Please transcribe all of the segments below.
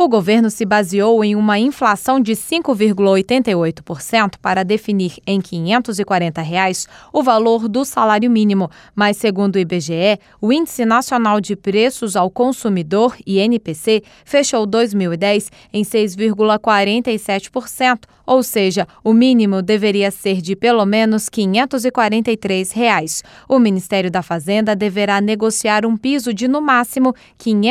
O governo se baseou em uma inflação de 5,88% para definir em R$ 540 o valor do salário mínimo, mas, segundo o IBGE, o Índice Nacional de Preços ao Consumidor, INPC, fechou 2010 em 6,47%, ou seja, o mínimo deveria ser de pelo menos R$ 543. O Ministério da Fazenda deverá negociar um piso de, no máximo, R$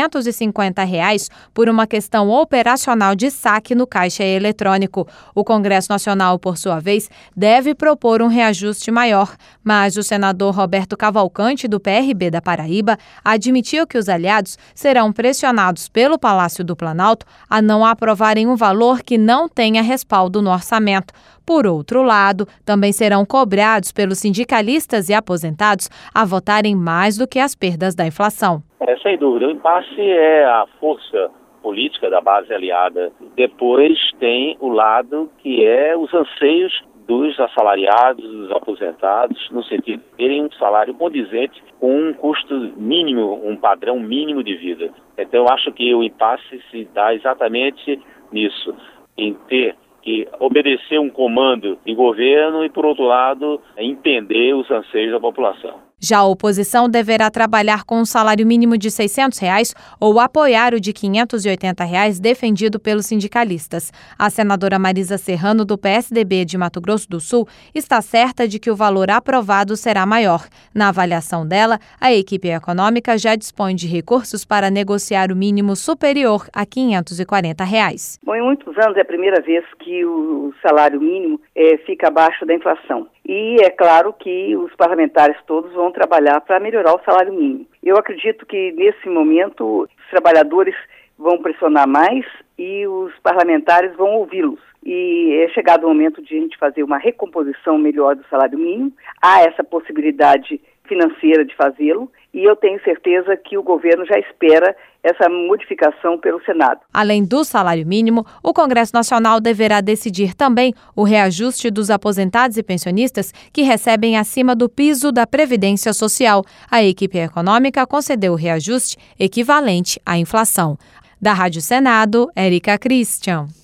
550 por uma questão operacional de saque no caixa eletrônico. O Congresso Nacional, por sua vez, deve propor um reajuste maior, mas o senador Roberto Cavalcante, do PRB da Paraíba, admitiu que os aliados serão pressionados pelo Palácio do Planalto a não aprovarem um valor que não tenha respaldo no orçamento. Por outro lado, também serão cobrados pelos sindicalistas e aposentados a votarem mais do que as perdas da inflação. Sem dúvida, o impasse é a força política da base aliada. Depois tem o lado que é os anseios dos assalariados, dos aposentados, no sentido de terem um salário condizente com um custo mínimo, um padrão mínimo de vida. Então, eu acho que o impasse se dá exatamente nisso, em ter que obedecer um comando de governo e, por outro lado, entender os anseios da população. Já a oposição deverá trabalhar com um salário mínimo de R$ 600 ou apoiar o de R$ 580 defendido pelos sindicalistas. A senadora Marisa Serrano, do PSDB de Mato Grosso do Sul, está certa de que o valor aprovado será maior. Na avaliação dela, a equipe econômica já dispõe de recursos para negociar o mínimo superior a R$ 540. Bom, em muitos anos é a primeira vez que o salário mínimo fica abaixo da inflação. E é claro que os parlamentares todos vão trabalhar para melhorar o salário mínimo. Eu acredito que, nesse momento, os trabalhadores vão pressionar mais e os parlamentares vão ouvi-los. E é chegado o momento de a gente fazer uma recomposição melhor do salário mínimo. Há essa possibilidade financeira de fazê-lo e eu tenho certeza que o governo já espera essa modificação pelo Senado. Além do salário mínimo, o Congresso Nacional deverá decidir também o reajuste dos aposentados e pensionistas que recebem acima do piso da Previdência Social. A equipe econômica concedeu o reajuste equivalente à inflação. Da Rádio Senado, Érica Christian.